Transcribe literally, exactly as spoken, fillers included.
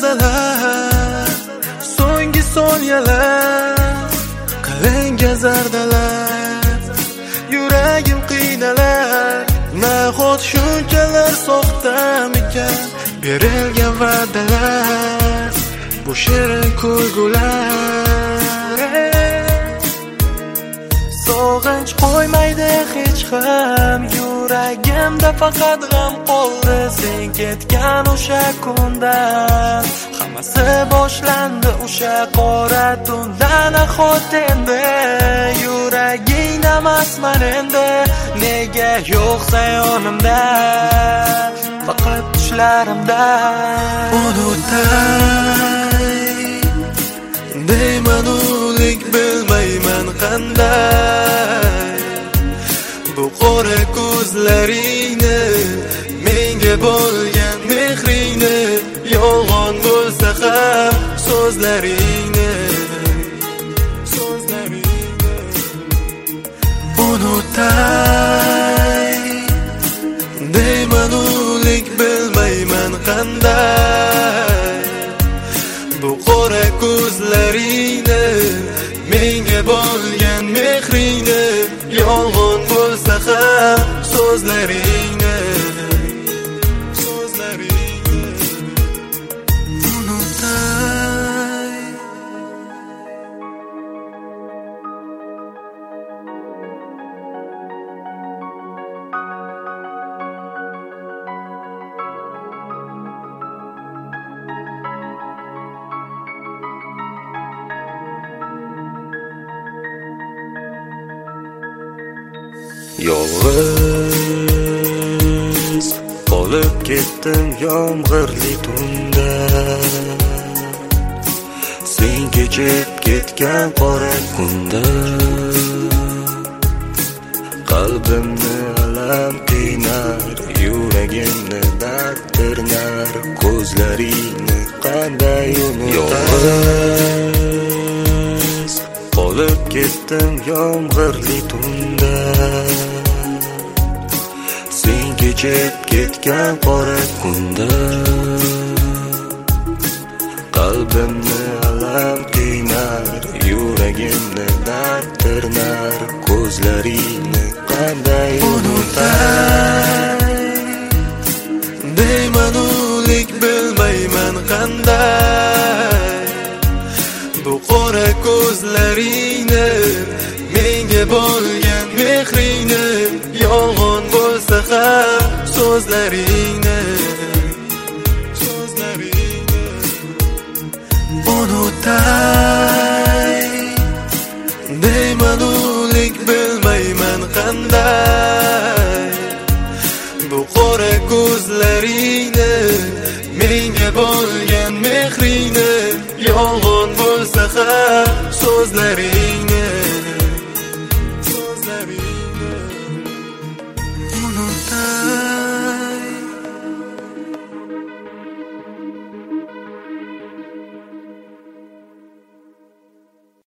lahzalar, so'nggi soniyalar, qalanga zardalar, yuragim qiynalar. Nahot shunchalar soxtamikan berilgan va'dalar, bu shirin kulgular. Sog'inch qo'ymaydi hech ham yuragimda, faqat g'am qoldi sen ketgan o'sha kundan. Hammasi boshlandi o'sha qora tunda. Nahot endi yuragingdamasman endi, nega yo'qsa yonimda, faqat tushlarimda. Unutay deyman o'lik, bilmayman qanday bu qora ko'zlaringni, menga bo'lgan mehringni, yolg'on bo'lsa ham so'zlaringni, so'zlaringni. Unutay deyman o'lik, bilmayman qanday bu qora ko'zlaringni, menga bo'lgan mehringni, yolg'on bo'lsa ham so'zlaringni, so'zlaringni. Unutay. Yolg'iz qolib ketdim yomg'irli tunda, sen kechib ketgan qora kunda. Qalbimni alam qiynar, yuragimni dard tirnar, ko'zlaringni qanday unutay. Yolg'iz qolib ketdim yomg'irli tunda, sen kechib ketgan qora kunda. Qalbimni alam qiynar, yuragimni dard tirnar, ko'zlaringni qanday unutay. Deyman o'lik, bilmayman qanday bu qora ko'zlaringni, menga bo'lgan mehringni, yolg'on bo'lsa ham so'zlaringni, so'zlaringni. Unutay deyman o'lik, bilmayman qanday bu qora ko'zlaringni, menga bo'lgan mehringni, yolg'on bo'lsa ham so'zlaringni, so'zlaringni.